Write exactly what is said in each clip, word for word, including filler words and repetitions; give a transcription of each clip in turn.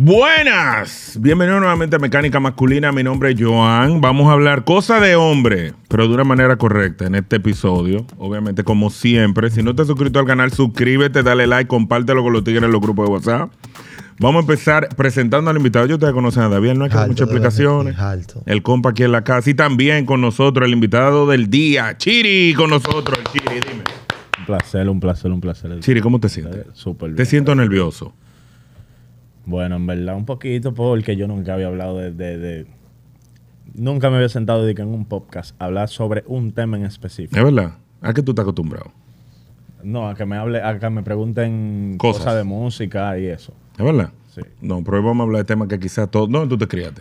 Buenas, bienvenidos nuevamente a Mecánica Masculina. Mi nombre es Joan. Vamos a hablar cosas de hombre, pero de una manera correcta en este episodio. Obviamente, como siempre, si no te has suscrito al canal, suscríbete, dale like, compártelo con los tigres en los grupos de WhatsApp. Vamos a empezar presentando al invitado. Yo ustedes conocen a David, no hay que dar muchas explicaciones. El compa aquí en la casa y también con nosotros el invitado del día, Chiri, con nosotros. El Chiri, dime. Un placer, un placer, un placer. Chiri, ¿cómo te sientes? Súper bien. ¿Te siento nervioso? Bueno, en verdad un poquito, porque yo nunca había hablado de... de, de nunca me había sentado de que en un podcast hablar sobre un tema en específico. ¿Es verdad? ¿A qué tú estás acostumbrado? No, a que me hable, a que me pregunten cosas, cosas de música y eso. ¿Es verdad? Sí. No, pero hoy vamos a hablar de temas que quizás todos... ¿Dónde tú te criaste?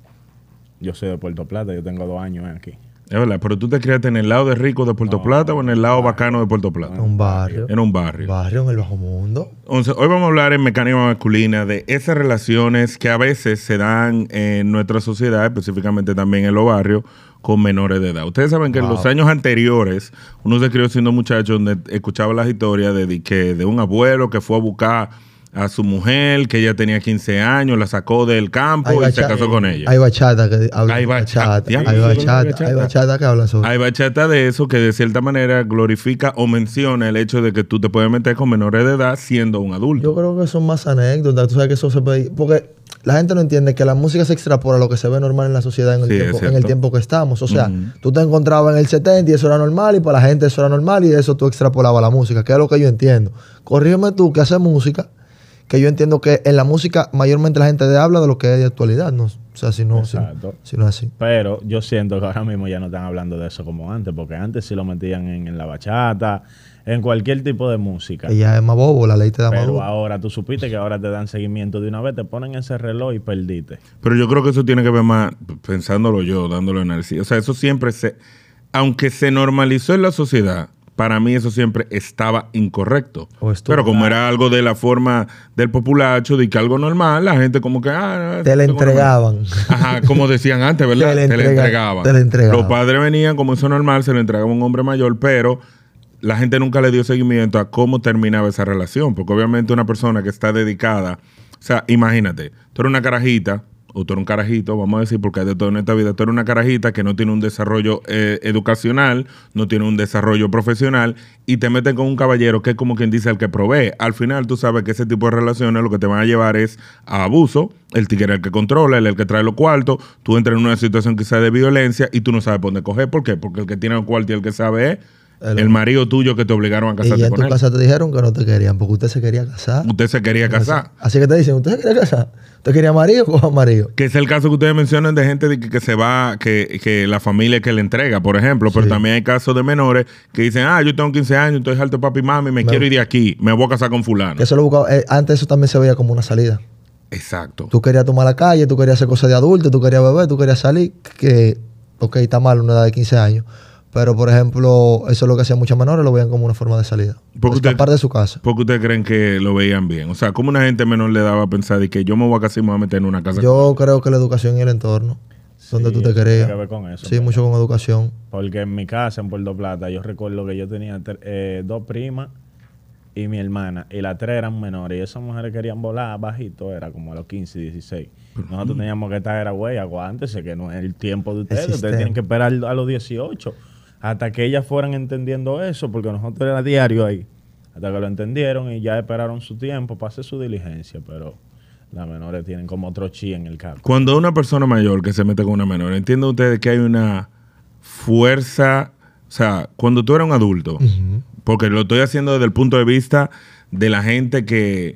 Yo soy de Puerto Plata, yo tengo dos años aquí. Es verdad, pero tú te criaste en el lado de rico de Puerto no, Plata o en el lado barrio, bacano de Puerto Plata. En un barrio. En un barrio. Barrio en el bajo mundo. Entonces, hoy vamos a hablar en Mecánica Masculina de esas relaciones que a veces se dan en nuestra sociedad, específicamente también en los barrios, con menores de edad. Ustedes saben que wow. en los años anteriores, uno se crió siendo muchacho donde escuchaba las historias de, que, de un abuelo que fue a buscar a su mujer, que ella tenía quince años, la sacó del campo hay y bachata, se casó con ella. Hay bachata que habla hay bachata, bachata, hay, bachata, bachata, hay bachata que habla sobre. Hay bachata de eso que de cierta manera glorifica o menciona el hecho de que tú te puedes meter con menores de edad siendo un adulto. Yo creo que son más anécdotas. Tú sabes que eso se puede... Porque la gente no entiende que la música se extrapola a lo que se ve normal en la sociedad en el, sí, tiempo, en el tiempo que estamos. O sea, uh-huh. tú te encontrabas en el setenta y eso era normal, y para la gente eso era normal, y eso tú extrapolabas la música, que es lo que yo entiendo. Corrígeme tú que haces música, que yo entiendo que en la música mayormente la gente habla de lo que es de actualidad, ¿no? O sea, si no, si, si no es así. Pero yo siento que ahora mismo ya no están hablando de eso como antes, porque antes sí lo metían en, en la bachata, en cualquier tipo de música. Y ya es más bobo, la ley te da más bobo. Pero ahora tú supiste que ahora te dan seguimiento de una vez, te ponen ese reloj y perdiste. Pero yo creo que eso tiene que ver más, pensándolo yo, dándolo análisis. O sea, eso siempre se... Aunque se normalizó en la sociedad, para mí eso siempre estaba incorrecto. Pero como era algo de la forma del populacho, de que algo normal, la gente como que... Ah, te le entregaban. Normal. Ajá, como decían antes, ¿verdad? te, le entrega, te le entregaban. Te le entregaban. Los padres venían, como eso normal, se le entregaba a un hombre mayor, pero la gente nunca le dio seguimiento a cómo terminaba esa relación. Porque obviamente una persona que está dedicada... O sea, imagínate, tú eres una carajita... o tú eres un carajito, vamos a decir, porque hay de todo en esta vida, tú eres una carajita que no tiene un desarrollo eh, educacional, no tiene un desarrollo profesional, y te meten con un caballero que es como quien dice el que provee. Al final tú sabes que ese tipo de relaciones lo que te van a llevar es a abuso, el tigre el que controla, el, el que trae los cuartos, tú entras en una situación quizá de violencia y tú no sabes por dónde coger. ¿Por qué? Porque el que tiene el cuarto y el que sabe es el, el marido tuyo que te obligaron a casarte con él. Y en tu casa te dijeron que no te querían porque usted se quería casar. Usted se quería casar. Así que te dicen, ¿usted se quería casar? ¿Usted quería marido o coja marido? Que es el caso que ustedes mencionan de gente de que, que se va, que, que la familia que le entrega, por ejemplo. Pero sí. también hay casos de menores que dicen, ah, yo tengo quince años, estoy alto de papi y mami, me, me quiero ir de aquí, me voy a casar con fulano. Que eso lo buscaba, eh, antes eso también se veía como una salida. Exacto. Tú querías tomar la calle, tú querías hacer cosas de adulto, tú querías beber, tú querías salir, que, ok, está mal una edad de quince años. Pero, por ejemplo, eso es lo que hacían muchos menores, lo veían como una forma de salida. Porque escapar usted, de su casa. Porque ustedes creen que lo veían bien. O sea, ¿cómo una gente menor le daba a pensar de que yo me voy a casar y me voy a meter en una casa? Yo creo que la educación y el entorno, sí, donde tú te querías. Tiene que ver con eso. Sí, mucho con educación. Porque en mi casa, en Puerto Plata, yo recuerdo que yo tenía eh, dos primas y mi hermana, y las tres eran menores, y esas mujeres querían volar bajito, era como a los quince, dieciséis. Nosotros teníamos que estar, era güey, aguántese, que no es el tiempo de ustedes, ustedes tienen que esperar a los dieciocho. Hasta que ellas fueran entendiendo eso, porque nosotros era diario ahí. Hasta que lo entendieron y ya esperaron su tiempo para hacer su diligencia. Pero las menores tienen como otro chi en el carro. Cuando una persona mayor que se mete con una menor, ¿entienden ustedes que hay una fuerza? O sea, cuando tú eres un adulto, uh-huh. porque lo estoy haciendo desde el punto de vista de la gente que...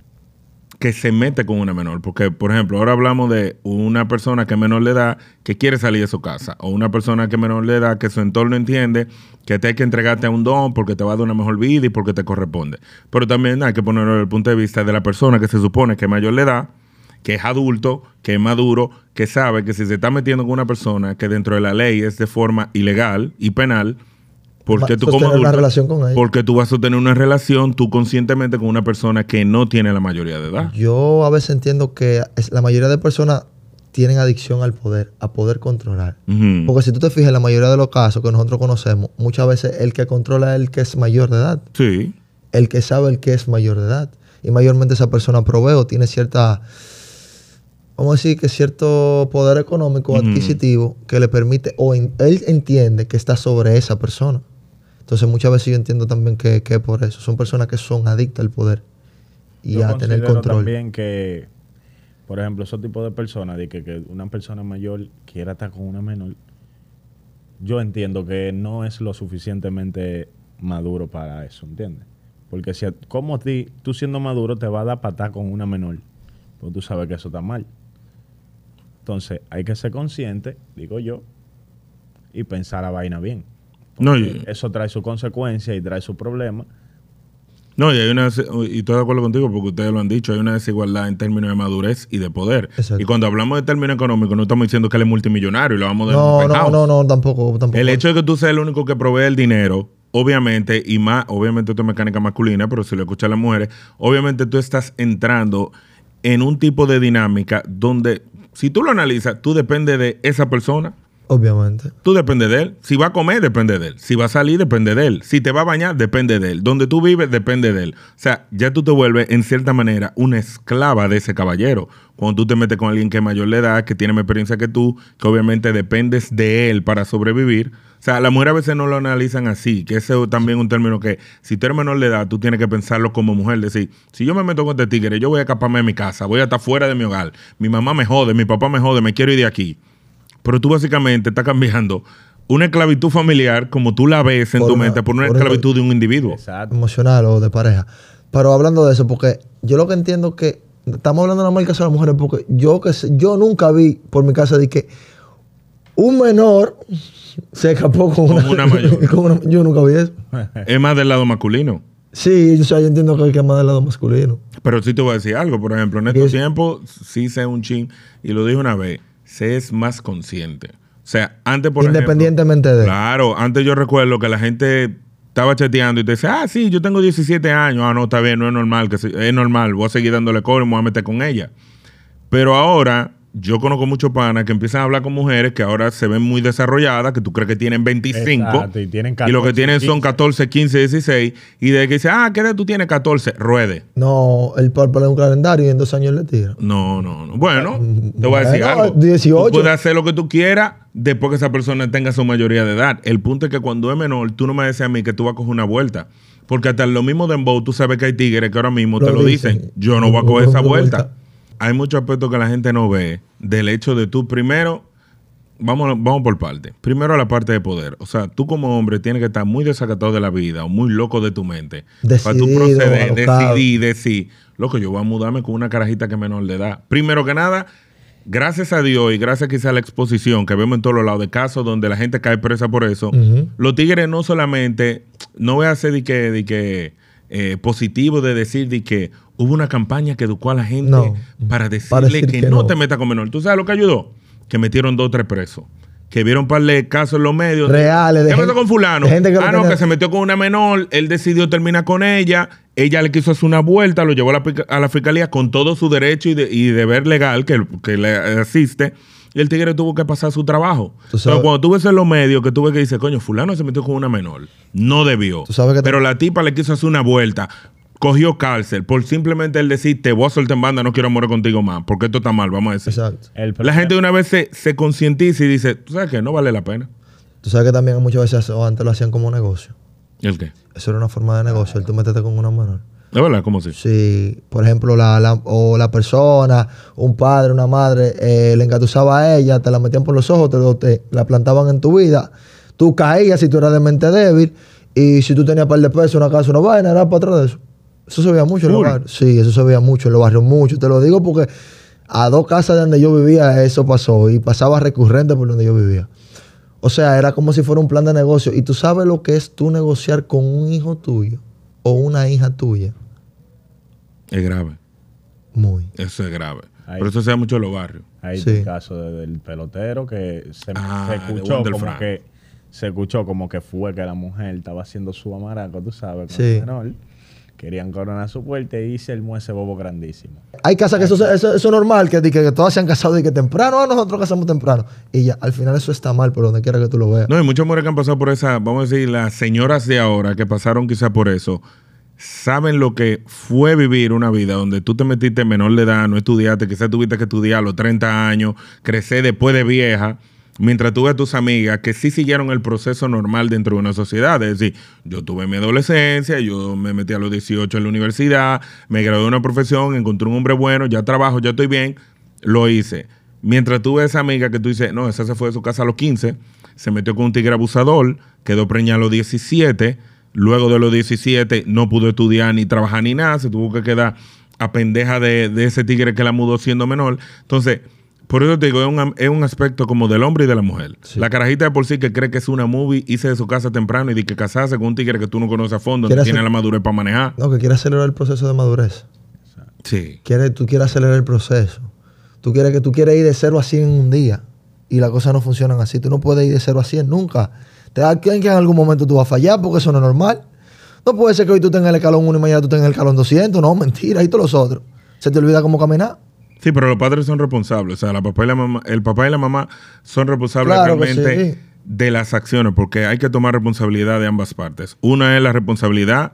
que se mete con una menor. Porque, por ejemplo, ahora hablamos de una persona que es menor de edad que quiere salir de su casa. O una persona que es menor de edad que su entorno entiende que te hay que entregarte a un don porque te va a dar una mejor vida y porque te corresponde. Pero también hay que ponerlo desde el punto de vista de la persona que se supone que es mayor de edad, que es adulto, que es maduro, que sabe que si se está metiendo con una persona que dentro de la ley es de forma ilegal y penal, porque tú, como adulto, relación con ella. porque tú vas a tener una relación tú conscientemente con una persona que no tiene la mayoría de edad. Yo a veces entiendo que la mayoría de personas tienen adicción al poder, a poder controlar. Uh-huh. Porque si tú te fijas en la mayoría de los casos que nosotros conocemos, muchas veces el que controla es el que es mayor de edad. Sí. El que sabe el que es mayor de edad. Y mayormente esa persona provee o tiene cierta vamos a decir que cierto poder económico Mm. adquisitivo que le permite, o en- él entiende que está sobre esa persona. Entonces muchas veces yo entiendo también que, que por eso. Son personas que son adictas al poder y Yo a tener considero control. también que, por ejemplo, esos tipos de personas, de que, que una persona mayor quiera estar con una menor, yo entiendo que no es lo suficientemente maduro para eso, ¿entiendes? Porque si a- como a ti, tú siendo maduro, te va a dar para estar con una menor, pues tú sabes que eso está mal. Entonces, hay que ser consciente, digo yo, y pensar la vaina bien. No, y, Eso trae su consecuencia y trae su problema. no, y hay una, y estoy de acuerdo contigo porque ustedes lo han dicho, hay una desigualdad en términos de madurez y de poder. Exacto. Y cuando hablamos de términos económicos, no estamos diciendo que él es multimillonario y lo vamos a No, no, no, no, tampoco, tampoco. El hecho de que tú seas el único que provee el dinero, obviamente, y más, obviamente esto es mecánica masculina, pero si lo escuchan las mujeres, obviamente tú estás entrando en un tipo de dinámica donde, si tú lo analizas, tú dependes de esa persona. Obviamente. Tú dependes de él. Si va a comer, depende de él. Si va a salir, depende de él. Si te va a bañar, depende de él. Donde tú vives, depende de él. O sea, ya tú te vuelves, en cierta manera, una esclava de ese caballero. Cuando tú te metes con alguien que es mayor de edad, que tiene más experiencia que tú, que obviamente dependes de él para sobrevivir. O sea, las mujeres a veces no lo analizan así, que ese es también un término que, si tú eres menor de edad, tú tienes que pensarlo como mujer. Decir, si yo me meto con este tigre, yo voy a escaparme de mi casa, voy a estar fuera de mi hogar. Mi mamá me jode, mi papá me jode, me quiero ir de aquí. Pero tú básicamente estás cambiando una esclavitud familiar, como tú la ves en Por tu una- mente, por una por una- esclavitud de un individuo. Exacto. Emocional o de pareja. Pero hablando de eso, porque yo lo que entiendo es que estamos hablando de la mal caso de las mujeres, porque yo que sé- yo nunca vi por mi casa de que un menor se escapó con, Con una, una mayor. con una- yo nunca vi eso. Es más del lado masculino. Sí, o sea, yo entiendo que hay que más del lado masculino. Pero sí te voy a decir algo, por ejemplo, en estos Yes. tiempos, sí sé un chin, y lo dije una vez, se es más consciente. O sea, antes, por Independientemente ejemplo, de. Claro, antes yo recuerdo que la gente estaba chateando y te decía, ah, sí, yo tengo diecisiete años. Ah, no, está bien, no es normal, que se- es normal, voy a seguir dándole coro y me voy a meter con ella. Pero ahora, yo conozco muchos panas que empiezan a hablar con mujeres que ahora se ven muy desarrolladas, que tú crees que tienen veinticinco. Exacto, y tienen y lo que catorce, tienen son quince. catorce, quince, dieciséis. Y de que dice, ah, ¿qué edad tú tienes? catorce, ruede. No, el papel es un calendario y en dos años le tira. No, no, no. Bueno, te voy a decir Bueno, algo. dieciocho. Tú puedes hacer lo que tú quieras después que esa persona tenga su mayoría de edad. El punto es que cuando es menor, tú no me dices a mí que tú vas a coger una vuelta. Porque hasta lo mismo de Dembow, tú sabes que hay tigres que ahora mismo Lo te lo dicen. dicen. Yo no voy a coger esa Una vuelta. vuelta. Hay muchos aspectos que la gente no ve del hecho de tú primero. Vamos, vamos por parte. Primero la parte de poder. O sea, tú como hombre tienes que estar muy desacatado de la vida o muy loco de tu mente. para tú Decidido, proceder, alocado. decidir, decir, loco, yo voy a mudarme con una carajita que es menor de edad. Primero que nada, gracias a Dios y gracias quizá a la exposición que vemos en todos los lados de casos donde la gente cae presa por eso, Ujú. los tigres no solamente, no voy a hacer de que, de que eh, positivo de decir de que hubo una campaña que educó a la gente No. para decirle Para decir que, que no, no. te metas con menor. ¿Tú sabes lo que ayudó? Que metieron dos o tres presos. Que vieron par de casos en los medios. Reales, de ¿Qué pasó gente- con fulano? de gente que lo ah, no, tenía- que se metió con una menor. Él decidió terminar con ella. Ella le quiso hacer una vuelta. Lo llevó a la, pica- a la fiscalía con todo su derecho y, de- y deber legal que, que le asiste. Y el tigre tuvo que pasar su trabajo. Tú sabes- Pero cuando tú ves en los medios que tuve que dice, coño, fulano se metió con una menor. No debió. Tú sabes que te- Pero la tipa le quiso hacer una vuelta. Cogió cárcel por simplemente él decir, te voy a soltar en banda, no quiero morir contigo más. Porque esto está mal, vamos a decir. Exacto. El La problema- gente de una vez se, se concientiza y dice, tú sabes que no vale la pena. Tú sabes que también muchas veces o antes lo hacían como negocio. ¿El qué? Eso era una forma de negocio, el tú meterte con una menor. ¿Es verdad? ¿Cómo así? Si, por ejemplo, la, la- o la persona, un padre, una madre, eh, le engatusaba a ella, te la metían por los ojos, te, lo- te la plantaban en tu vida. Tú caías si tú eras de mente débil y si tú tenías par de pesos, una casa, una vaina, era para atrás de eso. Eso se veía mucho en los Full. barrios. Sí, eso se veía mucho en los barrios, mucho. Te lo digo porque a dos casas de donde yo vivía eso pasó y pasaba recurrente por donde yo vivía. O sea, era como si fuera un plan de negocio. Y tú sabes lo que es tú negociar con un hijo tuyo o una hija tuya. Es grave. Muy. Eso es grave. Ahí. Pero eso se da mucho en los barrios. Hay Sí. el caso de- del pelotero que se, Ah, se de escuchó Wander como Frank. que se escuchó como que fue que la mujer estaba haciendo su amaraco, tú sabes, con Sí. el menor. Querían coronar su puerta y se armó ese bobo grandísimo. Hay casas que eso, eso, eso es normal, que, que, que todas se han casado y que temprano, ah, nosotros casamos temprano. Y ya, al final eso está mal por donde quiera que tú lo veas. No, hay muchas mujeres que han pasado por esa, vamos a decir, las señoras de ahora que pasaron quizá por eso, saben lo que fue vivir una vida donde tú te metiste menor de edad, no estudiaste, quizás tuviste que estudiar a los treinta años, crecer después de vieja, mientras tú ves a tus amigas que sí siguieron el proceso normal dentro de una sociedad. Es decir, yo tuve mi adolescencia, yo me metí a los dieciocho en la universidad, me gradué de una profesión, encontré un hombre bueno, ya trabajo, ya estoy bien, lo hice. Mientras tú ves a esa amiga que tú dices, no, esa se fue de su casa a los quince, se metió con un tigre abusador, quedó preñada a los diecisiete, luego de los diecisiete no pudo estudiar ni trabajar ni nada, se tuvo que quedar a pendeja de, de ese tigre que la mudó siendo menor. Entonces, por eso te digo, es un, es un aspecto como del hombre y de la mujer. Sí. La carajita de por sí que cree que es una movie, hice de su casa temprano y de que casarse con un tigre que tú no conoces a fondo, no tiene la madurez para manejar. No, que quiere acelerar el proceso de madurez. Sí. Quiere, tú quieres acelerar el proceso. Tú quieres que tú quieres ir de cero a cien en un día. Y las cosas no funcionan así. Tú no puedes ir de cero a cien nunca. Te da que en algún momento tú vas a fallar porque eso no es normal. No puede ser que hoy tú tengas el escalón uno y mañana tú tengas el escalón doscientos. No, mentira. Y todos los otros. Se te olvida cómo caminar. Sí, pero los padres son responsables. O sea, la papá y la mamá, el papá y la mamá son responsables Claro realmente sí. de las acciones, porque hay que tomar responsabilidad de ambas partes. Una es la responsabilidad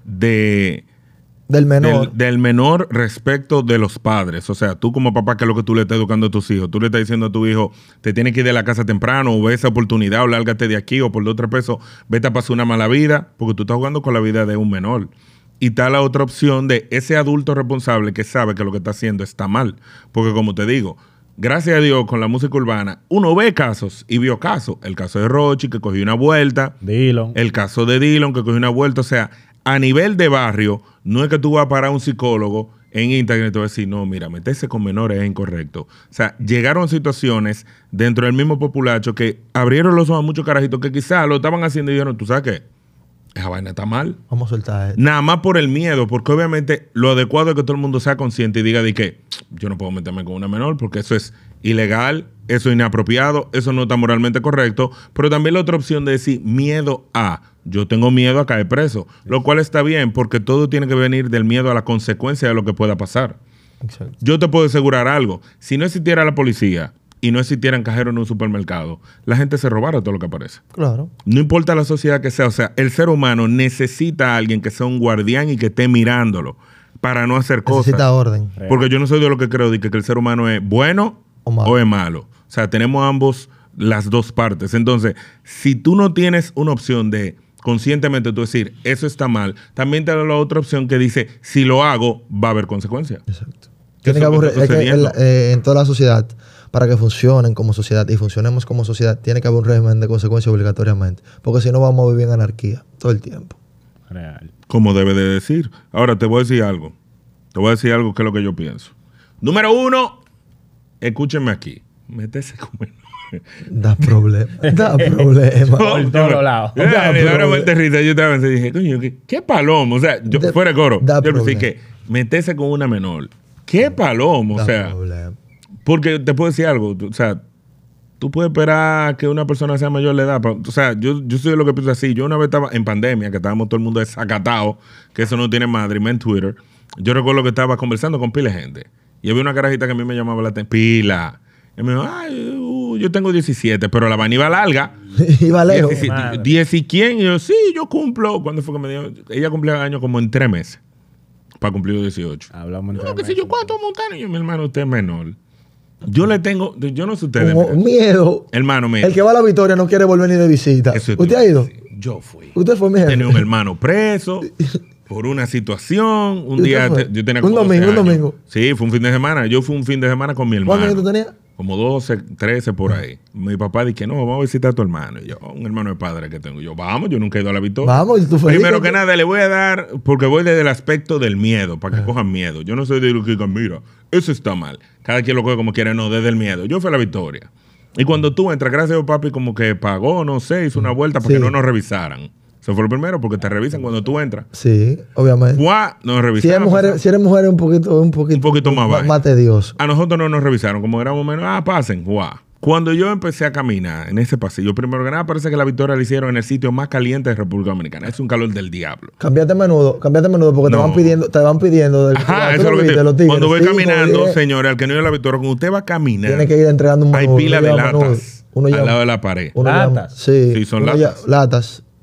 de... Del menor. Del, del menor respecto de los padres. O sea, tú como papá, ¿qué es lo que tú le estás educando a tus hijos? Tú le estás diciendo a tu hijo, te tienes que ir de la casa temprano, o ve esa oportunidad, o lárgate de aquí, o por dos o tres pesos, vete a pasar una mala vida, porque tú estás jugando con la vida de un menor. Y está la otra opción de ese adulto responsable que sabe que lo que está haciendo está mal. Porque como te digo, gracias a Dios, con la música urbana, uno ve casos y vio casos. El caso de Rochi, que cogió una vuelta. Dillon. El caso de Dillon, que cogió una vuelta. O sea, a nivel de barrio, no es que tú vas a parar a un psicólogo en Instagram y te vas a decir, no, mira, meterse con menores es incorrecto. O sea, llegaron situaciones dentro del mismo populacho que abrieron los ojos a muchos carajitos que quizás lo estaban haciendo y dijeron, ¿tú sabes qué? Esa vaina está mal. Vamos a soltar esto. Nada más por el miedo, porque obviamente lo adecuado es que todo el mundo sea consciente y diga de que yo no puedo meterme con una menor porque eso es ilegal, eso es inapropiado, eso no está moralmente correcto, pero también la otra opción de decir miedo a, yo tengo miedo a caer preso, lo cual está bien porque todo tiene que venir del miedo a la consecuencia de lo que pueda pasar. Exacto. Yo te puedo asegurar algo, si no existiera la policía y no existieran cajeros en un supermercado, la gente se robara todo lo que aparece. Claro. No importa la sociedad que sea, o sea, el ser humano necesita a alguien que sea un guardián y que esté mirándolo para no hacer cosas. Necesita orden. Porque yo no soy de lo que creo de que, que el ser humano es bueno o, malo. o es malo. O sea, tenemos ambos, las dos partes. Entonces, si tú no tienes una opción de conscientemente tú decir, eso está mal, también te da la otra opción que dice, si lo hago, va a haber consecuencias. Exacto. Tiene que haber, es que en, eh, en toda la sociedad, para que funcionen como sociedad y funcionemos como sociedad, tiene que haber un régimen de consecuencias obligatoriamente. Porque si no, vamos a vivir en anarquía todo el tiempo. Real. Como debe de decir. Ahora, te voy a decir algo. Te voy a decir algo que es lo que yo pienso. Número uno, escúchenme aquí. Métese con menor. Da problema. Da problema. Por todos lados. Ahora vuelta risa. Yo estaba y dije, coño, ¿qué, qué palomo? O sea, yo, Da, fuera de coro. Da yo problema. decía que métese con una menor. ¿Qué palomo? Da o sea, problema. porque te puedo decir algo. O sea, tú puedes esperar que una persona sea mayor de edad. O sea, yo, yo soy de lo que pienso así. Yo una vez estaba en pandemia, que estábamos todo el mundo desacatado, que eso no tiene madre, en Twitter. Yo recuerdo que estaba conversando con pila de gente. Y había una carajita que a mí me llamaba la atención. Pila. Y me dijo, ay, uh, yo tengo diecisiete, pero la vaina iba larga. Iba lejos. ¿diez y quién? Y yo, sí, yo cumplo. ¿Cuándo fue que me dijo? Ella cumplía años como en tres meses. Para cumplir los dieciocho. Hablamos No, que si yo cuánto montanos. Y yo, mi hermano, usted es menor. Yo le tengo, yo no sé ustedes. Como miedo. Hermano, mira. El que va a la Victoria no quiere volver ni de visita. Eso ¿Usted ha ido? Yo fui. ¿Usted fue mi jefe? Tenía un hermano preso por una situación. Un día te, yo tenía un como domingo, un domingo. Sí, fue un fin de semana. Yo fui un fin de semana con mi hermano. ¿Cuántos años tú tenías? Como doce, trece por ahí. Mi papá dice, no, vamos a visitar a tu hermano. Y yo, un hermano de padre que tengo. Yo, vamos, yo nunca he ido a la Victoria. Vamos, y tú feliz. Primero que nada, le voy a dar, porque voy desde el aspecto del miedo, para que cojan miedo. Yo no soy de los que digan, mira, eso está mal. Cada quien lo coge como quiere, no, desde el miedo. Yo fui a la Victoria. Y cuando tú entras, gracias a papi, como que pagó, no sé, hizo una vuelta para sí. que no nos revisaran. Eso fue lo primero, porque te revisan cuando tú entras. Sí, obviamente. Juá, nos revisaron. Si eres mujer, si eres mujer un poquito, un poquito, un poquito más bajo. Más tedioso. A nosotros no nos revisaron, como éramos menos, ah, pasen, guau. Cuando yo empecé a caminar en ese pasillo, primero que nada parece que la Victoria la hicieron en el sitio más caliente de República Dominicana. Es un calor del diablo. Cambiate a menudo, cambiate a menudo porque no. te van pidiendo, te van pidiendo. Del, Ajá, eso eso es lo que te, los tigres, cuando voy cinco, caminando, diez, señores, al que no iba a la Victoria, cuando usted va a caminar, tiene que ir entregando un hay menudo, pila de latas uno al llama, lado de la pared. Uno ¿Latas? Llama, sí, Sí, son uno latas. Ya, latas.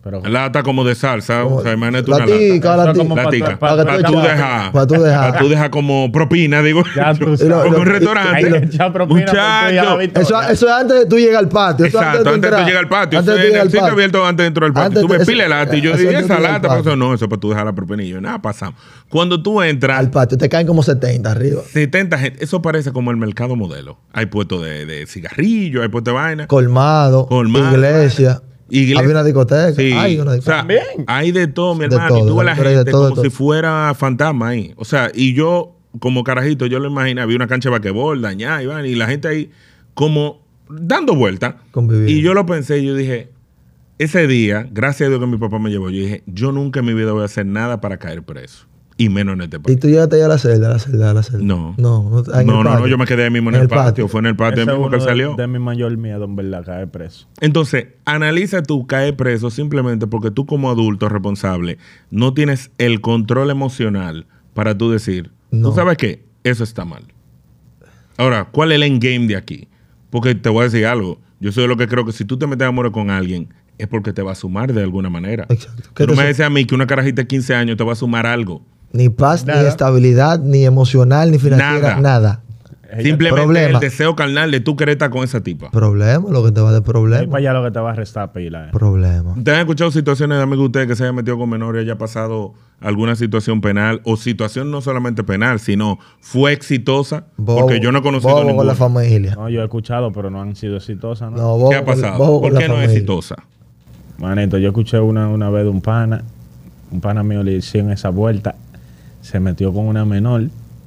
Pero, lata como de salsa. Como, o sea, imagínate la una tica, lata. la tica. La tica. Para Para tú dejar. Para tú dejar. Para tú dejar como propina, digo. Ya tú Lo- sabes. Como un lo- restaurante. Hay que echar propina por todo y a la Muchacho. victoria. Eso, eso es antes de tú llegar al patio. Eso Exacto, antes de tú llegar al patio. Antes Eso de es tú en llegar el al sitio patio. abierto antes dentro del patio. Antes Tú de- ves eso- pila de lata y yo eso dije, antes de esa tú llegar al lata, pero patio. eso no, eso es para tú dejar la propina. Y yo, nada, pasamos. Cuando tú entras, Al patio. Te caen como setenta arriba. setenta gente, eso parece como el mercado modelo. Hay puestos de, de cigarrillos, hay puestos de vaina. Colmado. Colmado, Iglesia. Iglesia. Había una discoteca. Sí. Hay una O sea, discoteca. También. hay de todo, mi De hermano. y todo, tú ves la pero hay de gente todo, de como todo. si fuera fantasma ahí. O sea, y yo, como carajito, yo lo imaginé, había una cancha de basquetbol dañada y, vaina, y la gente ahí como dando vueltas. Conviviendo. Y yo lo pensé, yo dije, ese día, gracias a Dios que mi papá me llevó, yo dije, yo nunca en mi vida voy a hacer nada para caer preso. Y menos en este Y país. tú llegaste ya a la celda, a la celda, a la celda. No. No, no, en el No, no, no, patio. yo me quedé ahí mismo en, el patio. Fue en el patio Ese es mismo que uno él de, salió. de mi mayor miedo, en verdad, caer preso. Entonces, analiza tú caer preso simplemente porque tú como adulto responsable no tienes el control emocional para tú decir, No. ¿tú sabes qué? Eso está mal. Ahora, ¿cuál es el endgame de aquí? Porque te voy a decir algo. Yo soy de lo que creo que si tú te metes a amor con alguien es porque te va a sumar de alguna manera. Exacto. ¿Qué Tú no te me su- dices a mí que una carajita de quince años te va a sumar algo. Ni paz, ni Nada. estabilidad, ni emocional, ni financiera, Nada. nada. Ella- Simplemente Problema. el deseo carnal de tú querer estar con esa tipa. Problema, lo que te va de Ahí problema. para allá lo que te va a restar pila. eh. Problema. ¿Te han escuchado situaciones de amigos de ustedes que se hayan metido con menores y haya pasado alguna situación penal o situación no solamente penal, sino fue exitosa? Bobo- Porque yo no he conocido bobo con ninguna. la familia. No, yo he escuchado, pero no han sido exitosas, ¿no? No, bobo ¿Qué ha con- pasado? bobo ¿Por con la qué no es familia. exitosa? Manito, yo escuché una, una vez de un pana, un pana mío le hicieron esa vuelta, se metió con una menor,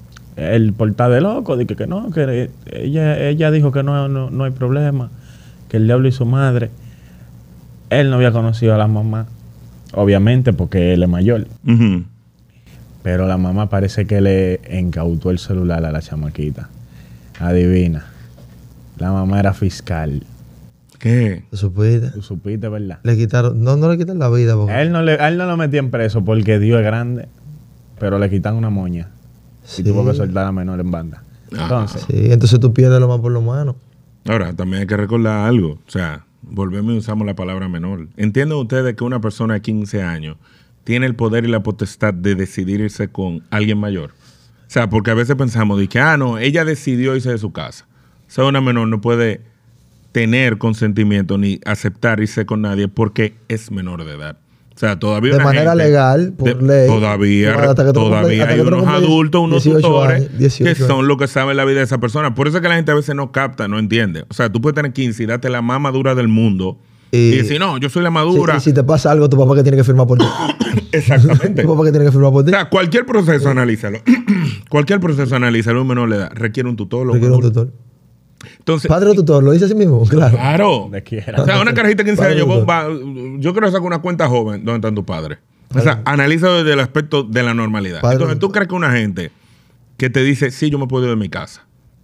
él por estar de loco, dije que no, que ella, ella dijo que no, no, no hay problema, que el diablo y su madre, él no había conocido a la mamá, obviamente porque él es mayor, Ujú. pero la mamá parece que le incautó el celular a la chamaquita, adivina, la mamá era fiscal, ¿Qué? ¿Te supiste? tú supiste, ¿verdad? Le quitaron, no, no le quitan la vida. Porque, A él no, le, a él no lo metían preso porque Dios es grande, pero le quitan una moña. sí. Y tuvo que soltar a menor en banda. Ajá. Entonces, Sí, entonces tú pierdes lo más por lo menos. Ahora, también hay que recordar algo. O sea, volvemos y usamos la palabra menor. ¿Entienden ustedes que una persona de quince años tiene el poder y la potestad de decidir irse con alguien mayor? O sea, porque a veces pensamos de que, ah, no, ella decidió irse de su casa. O sea, una menor no puede tener consentimiento ni aceptar irse con nadie porque es menor de edad. O sea, todavía De una manera gente- legal, por de- ley. Todavía, Hasta que tú todavía cumples- hasta hay que tú unos cumples adultos, unos dieciocho tutores años, dieciocho que son años. los que saben la vida de esa persona. Por eso es que la gente a veces no capta, no entiende. O sea, tú puedes tener quince y darte la más madura del mundo y, Y- decir, no, yo soy la Sí, madura. y si te pasa algo, tu papá que tiene que firmar por ti. Exactamente. Tu O papá que tiene que firmar por ti. sea, cualquier proceso, analízalo. Cualquier proceso, analízalo. Un menor de edad requiere un tutor. un Requiere un adulto. tutor. Entonces, Padre o tutor, lo dice así mismo, claro. claro. donde quiera. O sea, una carajita de quince Padre años, tutor. va- yo quiero sacar una cuenta joven. ¿Dónde están tus padres? O sea, analiza desde el aspecto de la normalidad. Padre Entonces, ¿tú tutor. crees que una gente que te dice, sí, yo me puedo ir de mi casa?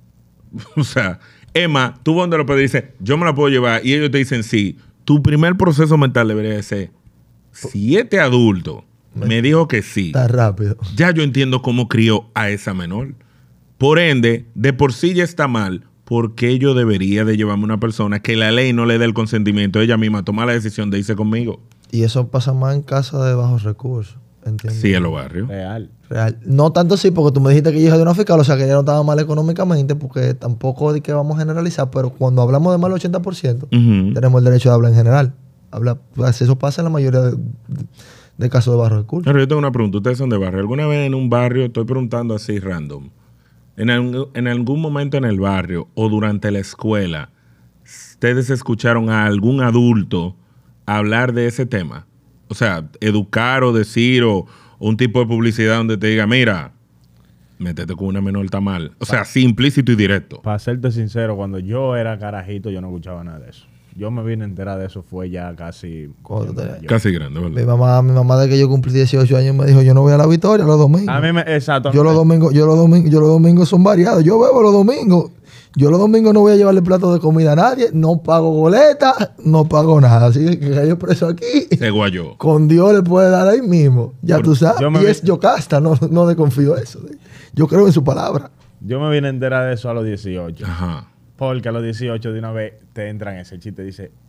O sea, Emma, tú donde lo puedes dice, yo me la puedo llevar, y ellos te dicen sí. Tu primer proceso mental debería de ser, si este adulto me dijo que sí, Está rápido. ya yo entiendo cómo crió a esa menor. Por ende, de por sí ya está mal. ¿Por qué yo debería de llevarme una persona que la ley no le dé el consentimiento? Ella misma toma la decisión de irse conmigo. Y eso pasa más en casa de bajos recursos. ¿Entiendes? Sí, en los barrios. Real. Real. No tanto así, porque tú me dijiste que yo hija de una fiscal, o sea que ella no estaba mal económicamente, porque tampoco de que vamos a generalizar, pero cuando hablamos de más del ochenta por ciento, Ujú. tenemos el derecho de hablar en general. Habla, pues eso pasa en la mayoría de, de casos de bajos recursos. Pero yo tengo una pregunta. ¿Ustedes son de barrio? ¿Alguna vez en un barrio, estoy preguntando así random, en, algún- en algún momento en el barrio o durante la escuela, ustedes escucharon a algún adulto hablar de ese tema? O sea, educar o decir o, o un tipo de publicidad donde te diga, mira, métete con una menor está mal. O sea, así implícito y directo. Para serte sincero, cuando yo era carajito, yo no escuchaba nada de eso. Yo me vine a enterar de eso, fue ya casi. Cuando siendo te- mayor. Casi grande, Mi ¿verdad? mamá, mi mamá de que yo cumplí dieciocho años me dijo, yo no voy a la Victoria los domingos. A mí me. Exacto. Yo los domingos, yo los domingos, yo los domingos son variados. Yo bebo los domingos. Yo los domingos no voy a llevarle plato de comida a nadie. No pago boleta, no pago nada. Así que que cayó preso aquí. Se guayó. Con Dios le puede dar ahí mismo. Ya Por- tú sabes. yo me Y vi- es Yocasta, no, no desconfío de eso. Yo creo en su palabra. Yo me vine a enterar de eso a los dieciocho. Ajá. Porque a los dieciocho de una vez te entran ese chiste y dice,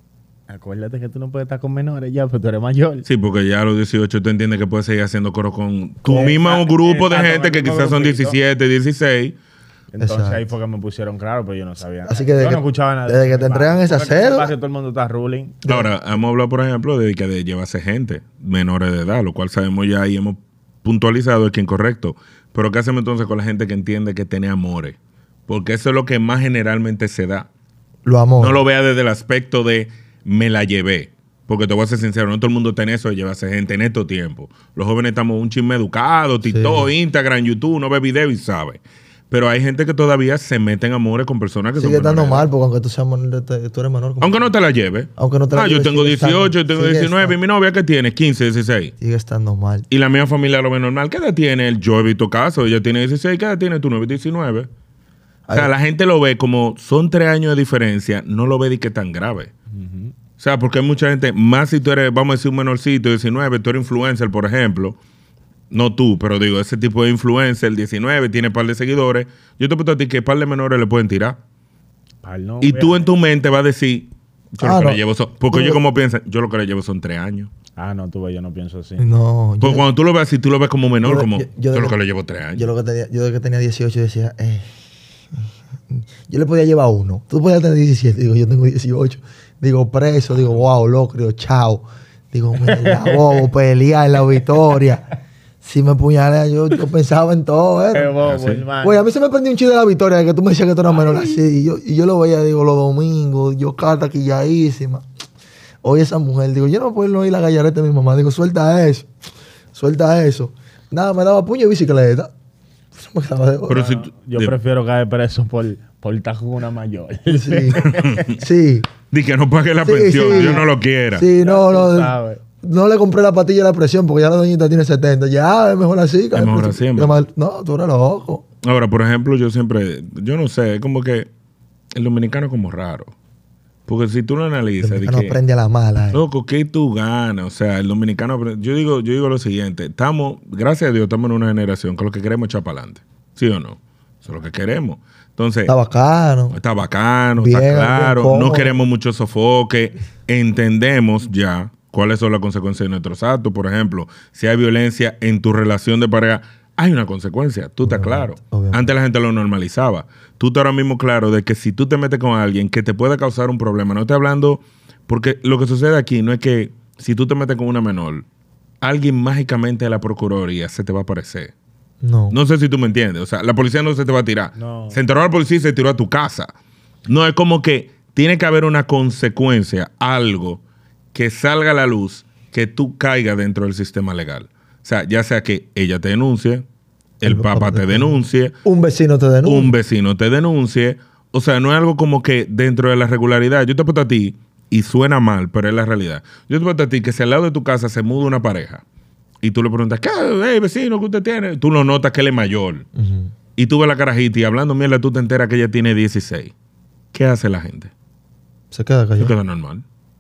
Acuérdate que tú no puedes estar con menores ya, pero tú eres mayor. Sí, porque ya a los dieciocho tú entiendes que puedes seguir haciendo coro con tu Con mismo esa- grupo de exacto, gente que con el quizás mismo son grupito. diecisiete, dieciséis. Entonces Exacto. ahí fue que me pusieron claro, pero yo no sabía nada. Así que desde yo que- no escuchaba nada. desde de que eso te en el entregan barrio, esa porque en el cédula- barrio todo el mundo está ruling. Ahora, hemos hablado, por ejemplo, de que de llevarse gente menores de edad, lo cual sabemos ya y hemos puntualizado es que incorrecto. Pero ¿qué hacemos entonces con la gente que entiende que tiene amores? Porque eso es lo que más generalmente se da. Lo amo. No lo vea desde el aspecto de me la llevé. Porque te voy a ser sincero, no todo el mundo tiene eso de llevarse gente en estos tiempos. Los jóvenes estamos un chisme educado, TikTok, Instagram, YouTube, no ve video y sabe. Pero hay gente que todavía se mete en amores con personas que Sigue son estando menores de edad. mal, porque aunque tú, seas menor de- tú eres menor. como- Aunque no te la lleve. Aunque no te la Ah, yo lleves, tengo sigue estando- dieciocho, yo tengo sigue diecinueve, y estando- mi novia que tiene quince, dieciséis. Sigue estando mal. Y la mía familia lo ve normal. ¿Qué edad tiene él? Yo he visto casos, ella tiene dieciséis, ¿qué edad tiene tu novio? diecinueve. O sea, Ay. la gente lo ve como son tres años de diferencia, no lo ve de que tan grave. O sea, porque hay mucha gente, más si tú eres, vamos a decir, un menorcito, diecinueve, tú eres influencer, por ejemplo. No tú, pero digo, ese tipo de influencer, diecinueve, tiene par de seguidores. Yo te pregunto a ti qué par de menores le pueden tirar. Pal, no, Y vea. tú en tu mente vas a decir, yo Ah, lo que no. le llevo son, porque Tú- yo como piensan, yo lo que le llevo son tres años. Ah, no, tú ves, yo no pienso así. No. Porque yo- cuando tú lo ves así, tú lo ves como menor, yo- como yo- yo, yo- lo que le llevo tres años. Yo lo que tenía, yo desde que tenía dieciocho decía, eh, yo le podía llevar uno. Tú podías tener diecisiete, digo, yo tengo dieciocho. Digo, preso, digo, wow, loco, digo, chao. Digo, mira, bobo, pelear en la victoria. Si me puñalea, yo, yo pensaba en todo, Qué ¿eh? bobo, sí. hermano. Pues a mí se me prendió un chiste de la victoria, de que tú me decías que tú eras menor así. Y yo, y yo lo veía, digo, los domingos, yo carta quilladísima. Oye, esa mujer, digo, yo no puedo oír la gallareta de mi mamá. Digo, suelta eso, suelta eso. Nada, me daba puño de bicicleta. Eso me quedaba de- Pero si tú- Yo de- prefiero caer preso por, por estar con una mayor. Sí, sí. Di que no pague la Sí, pensión, sí. Dios no lo quiera. Sí, no, Ya tú no. sabes. No le compré la patilla de la presión porque ya la doñita tiene setenta. Ya, es mejor así. cae mejor preso. así, en Yo mal- No, tú eres loco. Ahora, por ejemplo, yo siempre, yo no sé, es como que el dominicano es como raro. Porque si tú lo analizas, El de dominicano que, aprende a la mala. eh. loco, ¿qué tú ganas? O sea, el dominicano, aprende- yo digo, yo digo lo siguiente, estamos, gracias a Dios, estamos en una generación que lo que queremos es echar para adelante. ¿Sí o no? Eso es lo que queremos. Entonces, Está bacano. está bacano, Bien, está bien claro, cómodo. no queremos mucho sofoque, entendemos ya cuáles son las consecuencias de nuestros actos. Por ejemplo, si hay violencia en tu relación de pareja, hay una consecuencia, tú estás claro. obviamente. Antes la gente lo normalizaba. Tú estás ahora mismo claro de que si tú te metes con alguien que te puede causar un problema, no estoy hablando, porque lo que sucede aquí no es que si tú te metes con una menor, alguien mágicamente de la Procuraduría se te va a aparecer. No. No sé si tú me entiendes. O sea, la policía no se te va a tirar. No. Se enteró la policía y se tiró a tu casa. No, es como que tiene que haber una consecuencia, algo que salga a la luz, que tú caigas dentro del sistema legal. O sea, ya sea que ella te denuncie, el, El papá papá te te denuncie, Un vecino te denuncia. un vecino te denuncie. O sea, no es algo como que dentro de la regularidad. Yo te pregunto a ti, y suena mal, pero es la realidad. Yo te pregunto a ti que si al lado de tu casa se muda una pareja y tú le preguntas, ¿qué hey, vecino que usted tiene? Tú lo notas que él es mayor. Ujú. Y tú ves la carajita y hablando mierda, tú te enteras que ella tiene dieciséis. ¿Qué hace la gente? Se queda Eso callado. queda normal.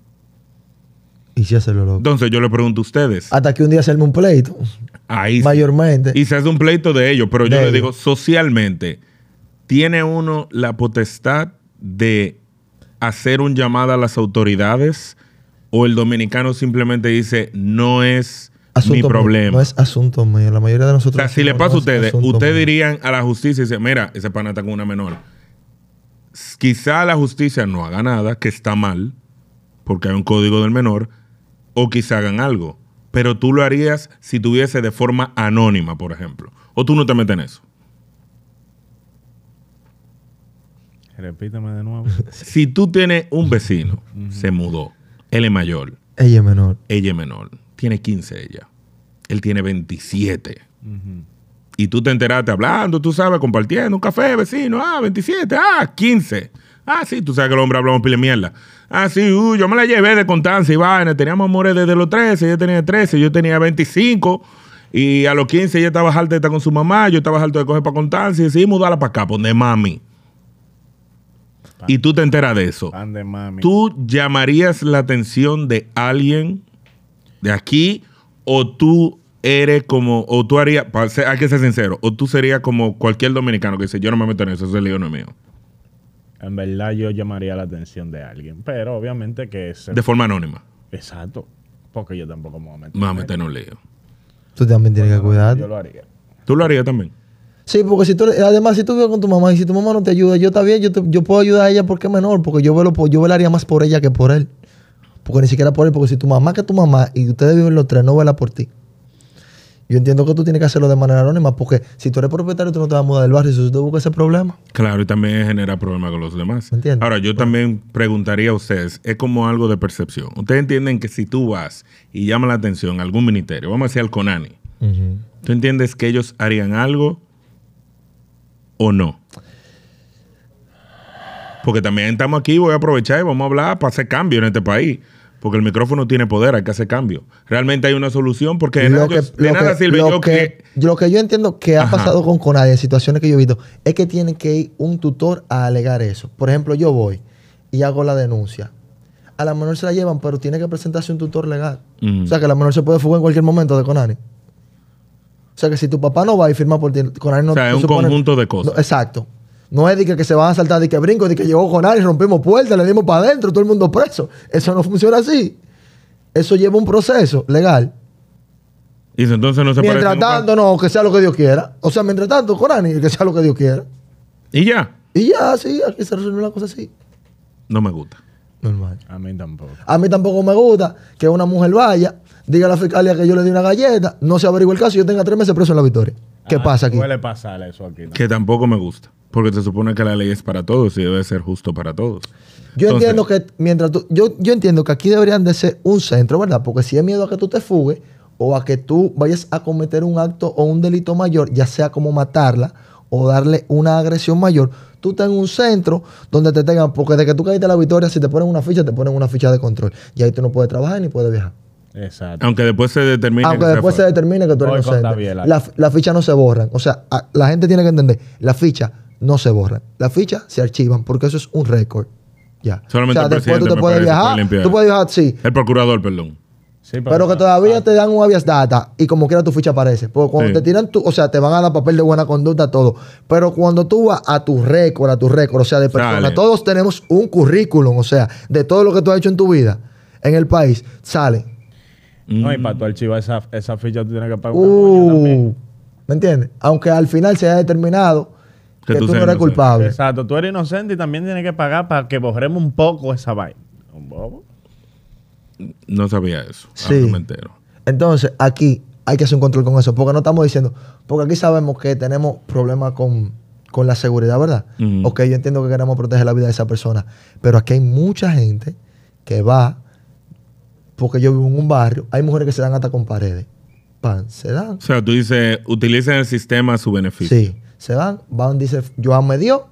Y si hace lo loco. Entonces yo le pregunto a ustedes, Hasta que un día se arme un pleito. ahí sí. Mayormente. Y se hace un pleito de ellos, pero yo De le ellos. digo, socialmente, ¿tiene uno la potestad de hacer un llamado a las autoridades o el dominicano simplemente dice, no es Asunto mi mío. problema? No es asunto mío. La mayoría de O nosotros. sea, si le no pasa a es ustedes, asunto ustedes mío. dirían a la justicia, dice, mira, ese pana está con una menor. S- Quizá la justicia no haga nada, que está mal, porque hay un código del menor, o quizá hagan algo. Pero tú lo harías si tuviese de forma anónima, por ejemplo. O tú no te metes en eso. Repíteme de nuevo. Si tú tienes un vecino, se mudó, él es mayor, Ella es menor. ella es menor, tiene quince ella, él tiene veintisiete. Ujú. Y tú te enteraste hablando, tú sabes, compartiendo un café, vecino, ah, veintisiete, ah, quince. Ah, sí, tú sabes que los hombres hablamos pile mierda. Ah, sí, uh, yo me la llevé de Constanza y vaina, teníamos amores desde los trece, ella tenía trece, yo tenía veinticinco. Y a los quince ella estaba harta de estar con su mamá, yo estaba harto de coger para Constanza y decidí mudarla para acá, donde mami. Y tú te enteras de eso. Pan de mami. ¿Tú llamarías la atención de alguien de aquí o tú eres como, o tú harías, pa- se- hay que ser sincero, o tú serías como cualquier dominicano que dice, yo no me meto en eso, ese lío no es mío? en verdad yo llamaría la atención de alguien. Pero obviamente que... Se... De forma anónima. Exacto. Porque yo tampoco me voy a meter. Me voy a meter en un lío. Tú también tienes bueno, que cuidar. Yo lo haría. ¿Tú lo harías también? Sí, porque si tú, además, si tú vives con tu mamá y si tu mamá no te ayuda, yo está bien, yo, te, yo puedo ayudar a ella porque es menor, porque yo velo, yo velaría más por ella que por él. Porque ni siquiera por él, porque si tu mamá que tu mamá y ustedes viven los tres, no vela por ti. Yo entiendo que tú tienes que hacerlo de manera anónima, porque si tú eres propietario, tú no te vas a mudar del barrio, si tú buscas ese problema. Claro, y también genera problemas con los demás. ¿Me entiendes? Ahora, yo bueno. también preguntaría a ustedes, es como algo de percepción. Ustedes entienden que si tú vas y llama la atención a algún ministerio, vamos a decir al CONANI, uh-huh. ¿tú entiendes que ellos harían algo o no? Porque también estamos aquí, voy a aprovechar y vamos a hablar para hacer cambio en este país. Porque el micrófono tiene poder, hay que hacer cambio. Realmente hay una solución porque de nada, que, yo, de nada que, sirve lo yo que, que... Lo que yo entiendo que Ajá. ha pasado con CONADI en situaciones que yo he visto es que tiene que ir un tutor a alegar eso. Por ejemplo, yo voy y hago la denuncia. A la menor se la llevan, pero tiene que presentarse un tutor legal. Mm. O sea, que la menor se puede fugar en cualquier momento de CONADI. O sea, que si tu papá no va y firma por ti, CONADI no... O sea, es un supone, conjunto de cosas. No, exacto. No es de que, que se van a saltar, de que brinco, de que llegó CONADI, rompimos puertas, le dimos para adentro, todo el mundo preso. Eso no funciona así. Eso lleva un proceso legal. Y entonces no se Mientras parece tanto, nunca. no, que sea lo que Dios quiera. O sea, mientras tanto, CONADI, que sea lo que Dios quiera. ¿Y ya? Y ya, sí, aquí se resuelve la cosa así. No me gusta. Normal. A mí tampoco. A mí tampoco me gusta que una mujer vaya, diga a la fiscalía que yo le di una galleta, no se averigua el caso y yo tenga tres meses preso en La Victoria. ¿Qué ah, pasa aquí? Puede pasar eso aquí. ¿No? Que tampoco me gusta. Porque se supone que la ley es para todos y debe ser justo para todos. Yo Entonces, entiendo que mientras tú, yo, yo entiendo que aquí deberían de ser un centro, ¿verdad? Porque si hay miedo a que tú te fugues o a que tú vayas a cometer un acto o un delito mayor, ya sea como matarla o darle una agresión mayor, tú estás en un centro donde te tengan, porque de que tú caíste a La Victoria, si te ponen una ficha, te ponen una ficha de control. Y ahí tú no puedes trabajar ni puedes viajar. Exacto. Aunque después se determine Aunque que después se determine que tú eres inocente. La, la ficha no se borran. O sea, a, la gente tiene que entender, la ficha no se borran. Las fichas se archivan porque eso es un récord. Ya. Solamente o sea, el después tú te puedes viajar. Tú puedes viajar, sí. El procurador, perdón. Sí, pero, pero que todavía ah, te dan un habeas data y como quiera tu ficha aparece. Porque cuando sí. te tiran tu, o sea, te van a dar papel de buena conducta, todo. Pero cuando tú vas a tu récord, a tu récord, o sea, de personas, sale. Todos tenemos un currículum, o sea, de todo lo que tú has hecho en tu vida en el país, sale. No, y para tu archivar esa, esa ficha tú tienes que pagar uh, una ¿me entiendes? Aunque al final se haya determinado que, que tú, tú no eres inocente. Culpable. Exacto, tú eres inocente y también tienes que pagar para que borremos un poco esa vaina. ¿Un bobo? No sabía eso. Sí. Me entero. Entonces, aquí hay que hacer un control con eso, porque no estamos diciendo, porque aquí sabemos que tenemos problemas con, con la seguridad, ¿verdad? Uh-huh. Ok, yo entiendo que queremos proteger la vida de esa persona, pero aquí hay mucha gente que va, porque yo vivo en un barrio, hay mujeres que se dan hasta con paredes. Pan, se dan. O sea, tú dices, utilicen el sistema a su beneficio. Sí, se van, van, dice, Joan me dio.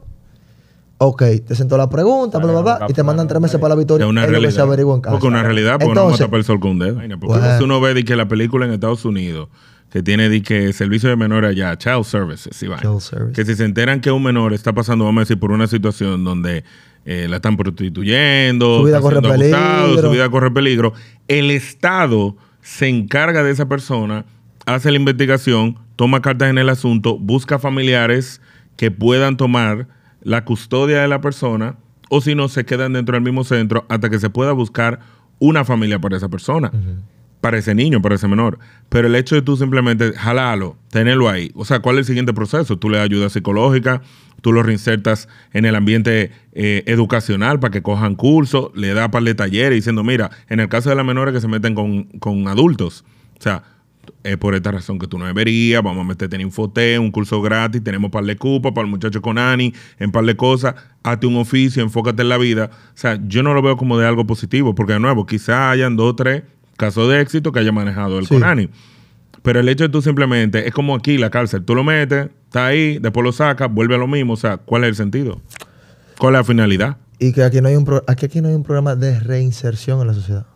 Ok, te sentó la pregunta, bla, bla, bla, y te mandan tres meses para La Victoria. Es una realidad. Se averigua en casa. Porque una realidad, porque Entonces, no vamos a tapar el sol con un dedo. Porque bueno. Si uno ve de que la película en Estados Unidos, que tiene de que servicio de menor allá, child services, sí, child service. Que si se enteran que un menor está pasando, vamos a decir, por una situación donde eh, la están prostituyendo, su vida corre peligro. Su vida corre peligro, el Estado se encarga de esa persona, hace la investigación, toma cartas en el asunto, busca familiares que puedan tomar la custodia de la persona, o si no, se quedan dentro del mismo centro hasta que se pueda buscar una familia para esa persona, uh-huh. para ese niño, para ese menor. Pero el hecho de tú simplemente jalarlo, tenerlo ahí, o sea, ¿cuál es el siguiente proceso? Tú le das ayuda psicológica, tú lo reinsertas en el ambiente eh, educacional para que cojan cursos, le das par de talleres diciendo, mira, en el caso de las menores que se meten con, con adultos, o sea, es por esta razón que tú no deberías, vamos a meterte en Infoté, un curso gratis, tenemos par de cupos para el muchacho con Ani, en par de cosas, hazte un oficio, enfócate en la vida. O sea, yo no lo veo como de algo positivo, porque de nuevo, quizás hayan dos o tres casos de éxito que haya manejado el sí. Conani. Pero el hecho de tú simplemente, es como aquí la cárcel, tú lo metes, está ahí, después lo sacas, vuelve a lo mismo. O sea, ¿cuál es el sentido? ¿Cuál es la finalidad? Y que aquí no hay un, pro- aquí, aquí no hay un programa de reinserción en la sociedad.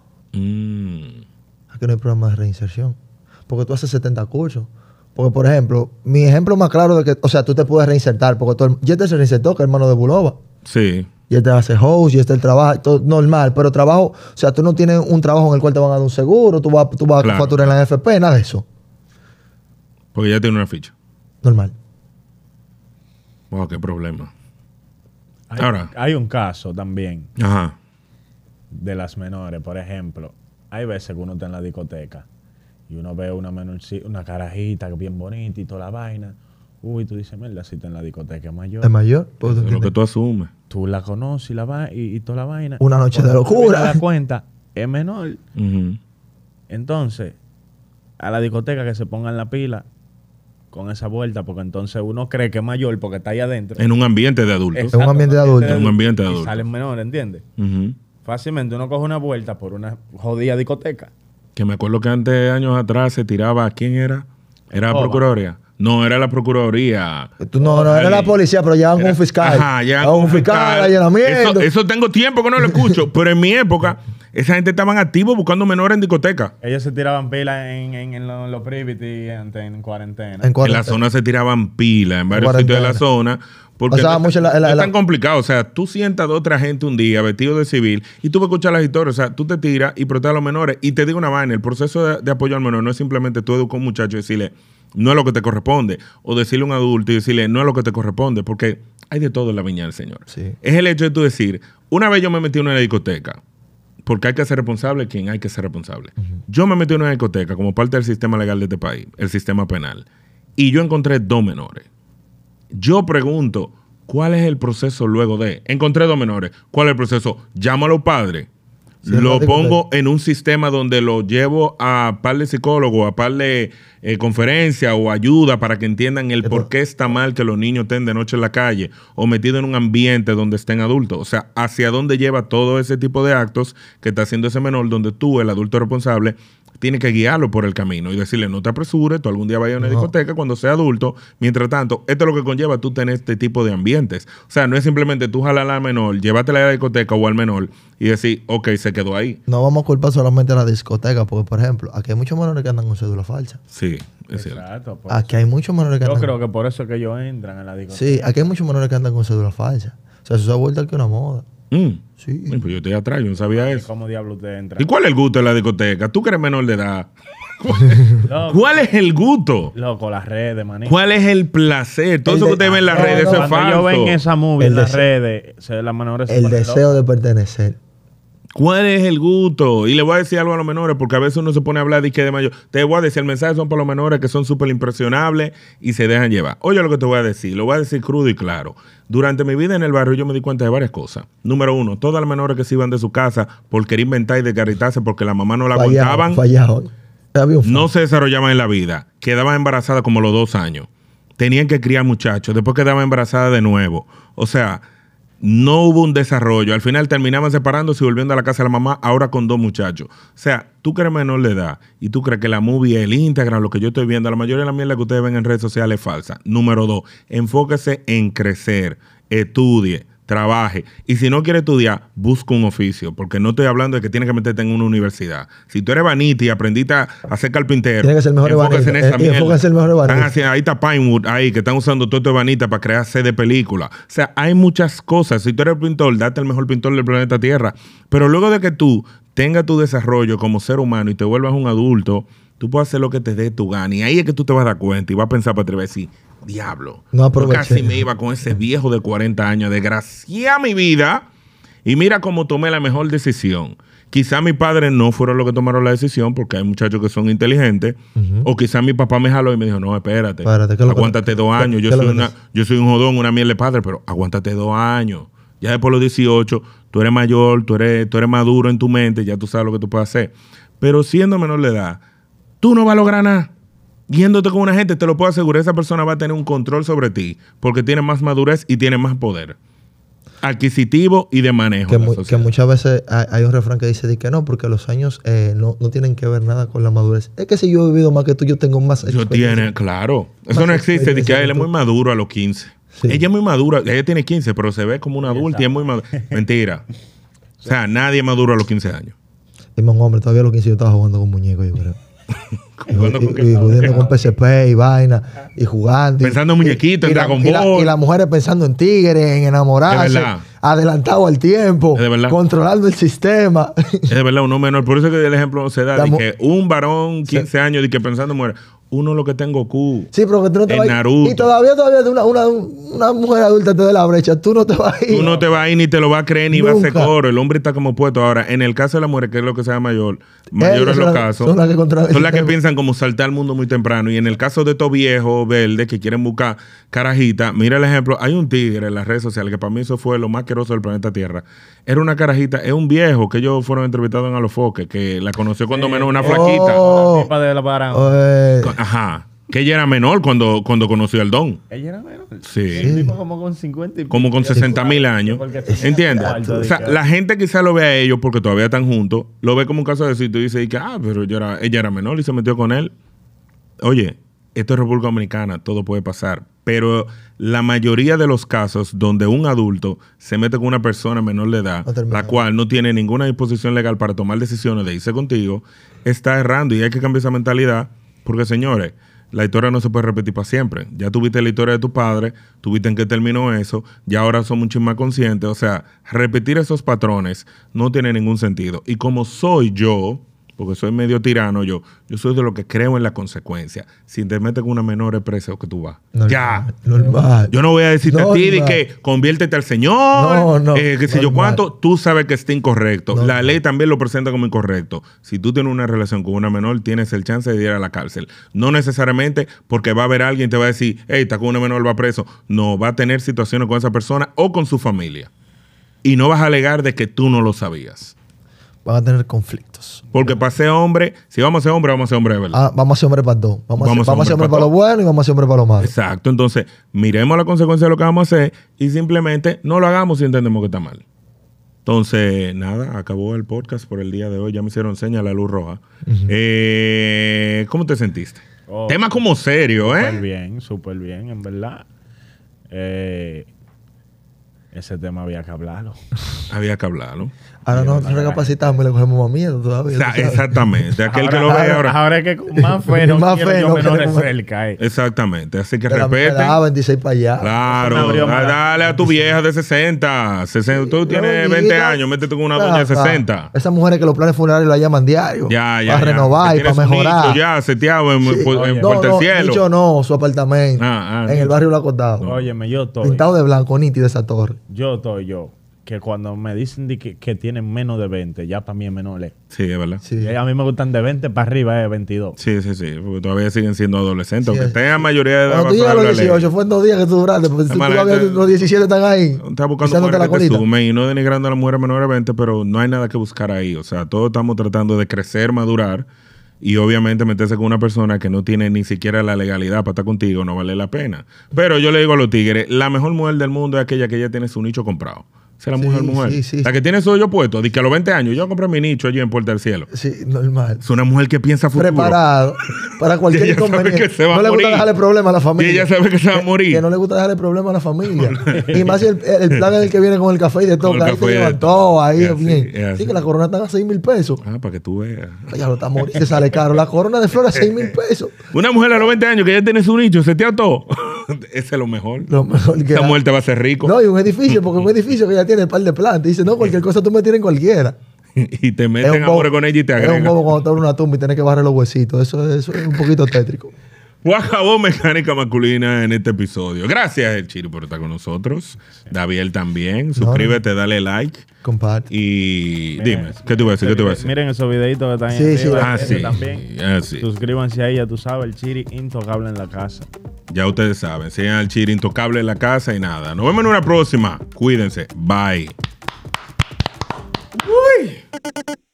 Mm. Aquí no hay programa de reinserción. Porque tú haces setenta cursos. Porque, por ejemplo, mi ejemplo más claro de que, o sea, tú te puedes reinsertar, porque todo el, y este se reinsertó, que es hermano de Bulova. Sí. Y este hace host, y este el trabajo, todo normal, pero trabajo, o sea, tú no tienes un trabajo en el cual te van a dar un seguro, tú vas, tú vas claro. a facturar en la F P, nada de eso. Porque ya tiene una ficha. Normal. Wow, qué problema. Hay, Ahora. hay un caso también Ajá. de las menores, por ejemplo. Hay veces que uno está en la discoteca y uno ve una menorci- una carajita bien bonita y toda la vaina. Uy, tú dices, mierda, si está en la discoteca es mayor. ¿Es mayor? Pues, Eso es lo que tú asumes. Tú la conoces y, la va y, y toda la vaina. Una noche de Cuando tú locura. te das cuenta, es menor. Ujú. Entonces, a la discoteca que se pongan la pila con esa vuelta, porque entonces uno cree que es mayor porque está ahí adentro. En un ambiente de adultos. Exacto, un ambiente de adultos. En un ambiente de y adultos. salen menores, ¿entiendes? Ujú. Fácilmente uno coge una vuelta por una jodida discoteca. Que me acuerdo que antes, años atrás, se tiraba. ¿Quién era? ¿Era la Oba. Procuraduría? No, era la Procuraduría. Tú no, no era la policía, pero llegaban con un fiscal. Ajá, ya Llegaban con un fiscal, allanamiento. Eso, eso tengo tiempo que no lo escucho. Pero en mi época, esa gente estaban activos buscando menores en discoteca. Ellos se tiraban pilas en, en, en los lo privity en, en cuarentena. En En la cuarentena. zona se tiraban pilas, en varios Cuarentena. sitios de la zona. Porque Pasaba no, mucho en la- en la- no es en la- tan complicado. O sea, tú sientas a dos o tres gente un día vestido de civil y tú vas a escuchar las historias. O sea, tú te tiras y proteges a los menores. Y te digo una vaina, el proceso de, de apoyo al menor no es simplemente tú educar a un muchacho y decirle, no es lo que te corresponde. O decirle a un adulto y decirle, no es lo que te corresponde. Porque hay de todo en la viña del Señor. Sí. Es el hecho de tú decir, una vez yo me metí en una discoteca, porque hay que ser responsable quien hay que ser responsable. Yo me metí en una discoteca como parte del sistema legal de este país, el sistema penal, y yo encontré dos menores. Yo pregunto, ¿cuál es el proceso luego de? Encontré dos menores. ¿Cuál es el proceso? Llamo a los padres. Sí, en lo la pongo discoteca. en un sistema donde lo llevo a par de psicólogos, a par de eh, conferencias o ayuda para que entiendan el Es por por- qué está mal que los niños estén de noche en la calle o metidos en un ambiente donde estén adultos. O sea, hacia dónde lleva todo ese tipo de actos que está haciendo ese menor, donde tú, el adulto responsable, tienes que guiarlo por el camino y decirle, no te apresures, tú algún día vayas a una No. discoteca cuando sea adulto. Mientras tanto, esto es lo que conlleva tú tener este tipo de ambientes. O sea, no es simplemente tú jalar al menor, llévatela a la discoteca o al menor y decir, ok, se quedó ahí. No vamos a culpar solamente a la discoteca, porque, por ejemplo, aquí hay muchos menores que andan con cédula falsa. Sí, es cierto. Exacto. por Aquí hay muchos menores que eso. Yo andan. creo que por eso es que ellos entran en la discoteca. Sí, aquí hay muchos menores que andan con cédula falsa. O sea, eso se ha vuelto aquí una moda. Mm. Sí. Ay, pues yo estoy atrás, yo no sabía ¿Y eso. ¿Cómo diablo usted entra? ¿Y cuál es el gusto de la discoteca? Tú que eres menor de edad. Loco, ¿Cuál es el gusto? loco, las redes, maní. ¿Cuál es el placer? Todo El eso de- que usted ve en las no, redes, no, eso es Cuando ellos falso. ven esa movie El en las deseo- redes, se, las menores se El ponen deseo locas. de pertenecer. ¿Cuál es el gusto? Y le voy a decir algo a los menores, porque a veces uno se pone a hablar de que de mayor. Te voy a decir, el mensaje son para los menores que son súper impresionables y se dejan llevar. Oye lo que te voy a decir, lo voy a decir crudo y claro. Durante mi vida en el barrio yo me di cuenta de varias cosas. Número uno, todas las menores que se iban de su casa por querer inventar y desgarritarse porque la mamá no la Fallado, aguantaban, fallado. Había un fa- no se desarrollaban en la vida. Quedaban embarazadas como los dos años. Tenían que criar muchachos. Después quedaban embarazadas de nuevo. O sea, no hubo un desarrollo. Al final terminaban separándose y volviendo a la casa de la mamá, ahora con dos muchachos. O sea, tú que eres menor de edad y tú crees que la movie, el Instagram, lo que yo estoy viendo, la mayoría de la mierda que ustedes ven en redes sociales es falsa. Número dos, enfóquese en crecer, estudie, trabaje. Y si no quiere estudiar, busca un oficio. Porque no estoy hablando de que tienes que meterte en una universidad. Si tú eres vanita y aprendiste a hacer carpintero, Tiene que ser el mejor enfóquese en ebanista. esa Eh, mierda. enfóquese en el mejor ebanista. Están haciendo- ahí está Pinewood, ahí, que están usando todo esto de vanita para crear sede de películas. O sea, hay muchas cosas. Si tú eres pintor, date el mejor pintor del planeta Tierra. Pero luego de que tú tengas tu desarrollo como ser humano y te vuelvas un adulto, tú puedes hacer lo que te dé tu gana. Y ahí es que tú te vas a dar cuenta y vas a pensar para ti, vas a decir, diablo, No yo aproveché. casi me iba con ese viejo de cuarenta años, desgracié mi vida y mira cómo tomé la mejor decisión. Quizá mis padres no fueron los que tomaron la decisión porque hay muchachos que son inteligentes, o quizá mi papá me jaló y me dijo, no, espérate, Espérate, ¿qué es lo que- aguántate dos qué- años, yo qué es lo soy, que una, es? yo soy un jodón, una miel de padre, pero aguántate dos años. Ya después de los dieciocho, tú eres mayor, tú eres, tú eres maduro en tu mente, ya tú sabes lo que tú puedes hacer. Pero siendo menor de edad, tú no vas a lograr nada. Yéndote con una gente, te lo puedo asegurar, esa persona va a tener un control sobre ti porque tiene más madurez y tiene más poder adquisitivo y de manejo. Que, en la mu- que sociedad. muchas veces hay, hay un refrán que dice de que no, porque los años eh, no, no tienen que ver nada con la madurez. Es que si yo he vivido más que tú, yo tengo más Yo experiencia. tiene, claro. Eso Más no existe. De que experiencia él es que muy tú. maduro a los quince. Sí. Ella es muy madura. Ella tiene quince, pero se ve como una adulta y es muy madura. Mentira. O sea, nadie es maduro a los quince años. Dime, un hombre, todavía lo que hice yo estaba jugando con muñecos, yo creo. Y, ¿Jugando con y- qué? y jugando con P S P y vaina, y jugando. y- Pensando en muñequitos, y, en la- Dragon y la- Ball. y las mujeres pensando en tigres, en enamorarse, Es verdad. adelantado al tiempo, Es de verdad. controlando el sistema. Es de verdad, uno menor. Por eso que el ejemplo no se da. La De mu- que un varón, quince años, de que pensando en mujer. uno lo que está en Goku. Sí, pero que tú no te en vas a ir. Naruto. Y todavía, todavía una, una, una mujer adulta te dé la brecha. Tú no te vas a ir. Tú no te vas a ir ni te lo vas a creer ni Nunca. vas a hacer coro. El hombre está como puesto. Ahora, en el caso de la mujer, que es lo que sea mayor, mayor en los son casos, son las que controlan son las que el piensan como saltar al mundo muy temprano. Y en el caso de estos viejos verdes que quieren buscar carajita, mira el ejemplo. Hay un tigre en las redes sociales que para mí eso fue lo más asqueroso del planeta Tierra. Era una carajita, es un viejo que ellos fueron entrevistados en Alofoque, que la conoció cuando Sí. menos una Oh. flaquita. La tipa de la Barán. Eh, Ajá. Que ella era menor cuando, cuando conoció al Don. Ella era menor. Sí. El tipo como con cincuenta y pico. Como con sesenta mil años. Porque tenía ¿Entiendes? cuarto, O sea, dije, la gente quizá lo ve a ellos porque todavía están juntos, lo ve como un caso de éxito y dice, y que, ah, pero ella era, ella era menor y se metió con él. Oye, esto es República Dominicana, todo puede pasar. Pero la mayoría de los casos donde un adulto se mete con una persona menor de edad, No termina. la cual no tiene ninguna disposición legal para tomar decisiones de irse contigo, está errando y hay que cambiar esa mentalidad porque, señores, la historia no se puede repetir para siempre. Ya tuviste la historia de tu padre, tuviste en qué terminó eso, ya ahora son mucho más conscientes. O sea, repetir esos patrones no tiene ningún sentido. Y como soy yo, porque soy medio tirano yo, yo soy de lo que creo en la consecuencia. Si te metes con una menor es preso que tú vas. normal, Ya. Normal. Yo no voy a decirte a ti de Normal. que conviértete al Señor, No, no, eh, que sé yo normal. cuánto, tú sabes que está incorrecto. Normal. La ley también lo presenta como incorrecto. Si tú tienes una relación con una menor, tienes el chance de ir a la cárcel. No necesariamente porque va a haber alguien que te va a decir, hey, está con una menor, va preso. No, va a tener situaciones con esa persona o con su familia. Y no vas a alegar de que tú no lo sabías. Van a tener conflictos. Porque para ser hombre, si vamos a ser hombre, vamos a ser hombre de verdad. Ah, vamos a ser hombre para dos. Vamos, Vamos a a ser, vamos a ser ser hombre hombre para pa' lo bueno y vamos a ser hombre para lo malo. Exacto. Entonces, miremos la consecuencia de lo que vamos a hacer y simplemente no lo hagamos si entendemos que está mal. Entonces, nada, acabó el podcast por el día de hoy. Ya me hicieron señal la luz roja. eh, ¿Cómo te sentiste? Oh, Tema como serio, Súper ¿eh? bien, súper bien, en verdad. Eh, ese tema había que hablarlo. Había que hablarlo. Ahora nosotros recapacitamos y le cogemos más miedo O todavía. sea, tú sabes. exactamente. Aquel que lo ve ahora. Ahora es que con más fe no Más quiero fe, yo no menores queremos- cerca. Eh. Exactamente. Así que De la- de respeten. la veintiséis para allá. Me Claro, abrió da- más. dale a tu vieja de sesenta. sesenta. Tú tienes Una veinte doñita. años, métete con una Ah, doña de ah. sesenta. Esas mujeres que los planes funerarios la llaman diario. Ya, ya. Para ya. renovar Que y para tienes un mejorar. nicho ya seteado en, Sí. pu- en Oye. Puerta no, del Cielo. Nicho no, su apartamento. Ah, ah, en el nicho. barrio La Acostado. Óyeme, yo estoy. Pintado de blanco, nítido esa torre. Yo estoy yo. Que cuando me dicen de que, que tienen menos de veinte, ya para mí es menor. eh. Sí, es verdad. Sí. Y a mí me gustan de veinte para arriba, eh, veintidós. Sí, sí, sí, porque todavía siguen siendo adolescentes, Sí, aunque es- estén a mayoría de edad. Cuando tú llegas a bajo los la ley. dieciocho, fue en dos días que tú duraste. Porque si tú Hermano, todavía este- los diecisiete están ahí. Está buscando pisándote mujeres la que te colita. sumen y no denigrando a las mujeres menores de veinte, pero no hay nada que buscar ahí. O sea, todos estamos tratando de crecer, madurar y obviamente meterse con una persona que no tiene ni siquiera la legalidad para estar contigo no vale la pena. Pero yo le digo a los tigres, la mejor mujer del mundo es aquella que ya tiene su nicho comprado. Esa es la Sí, mujer, mujer. sí, sí. La que tiene su hoyo puesto. Dice que a los veinte años yo compré mi nicho allí en Puerta del Cielo. Sí, normal. Es una mujer que piensa a futuro. Preparado para cualquier Y ella sabe inconveniente. que se va no a le gusta morir. dejarle problema a la Y familia. ella sabe que se va a morir. Que no le gusta dejarle problema a la familia. Y más si el, el plan es el que viene con el café y de todo. Con el Que ahí café te y de llevan todo. todo. Ahí Es es así, bien. es así. Sí, que la corona está a seis mil pesos. Ah, para que tú veas. Ya lo está a morir. Te sale caro. La corona de flores a seis mil pesos. Una mujer a los veinte años que ya tiene su nicho, seteado todo. Ese es lo mejor. Lo mejor que Esa hay. mujer te va a hacer rico. No, y un edificio, porque un edificio que ya tiene un par de plantas. Dice, no, cualquier cosa tú me tienes en cualquiera. Y te Es meten un bobo- amores con ella y te Es un agregan. bobo cuando te abre una tumba y tienes que barrer los huesitos. Eso, eso es un poquito tétrico. Pues acabó Mecánica Masculina en este episodio. Gracias, El Chiri, por estar con nosotros. David también. Suscríbete, dale like. Comparte. Y dime, ¿qué te voy a decir? ¿Qué te voy a decir? Miren esos videitos que están Sí, ahí sí. arriba, Ah, ese sí. también. Ah, sí. Suscríbanse a ella, tú sabes, el Chiri intocable en la casa. Ya ustedes saben. Sigan al Chiri intocable en la casa y nada. Nos vemos en una próxima. Cuídense. Bye. Uy.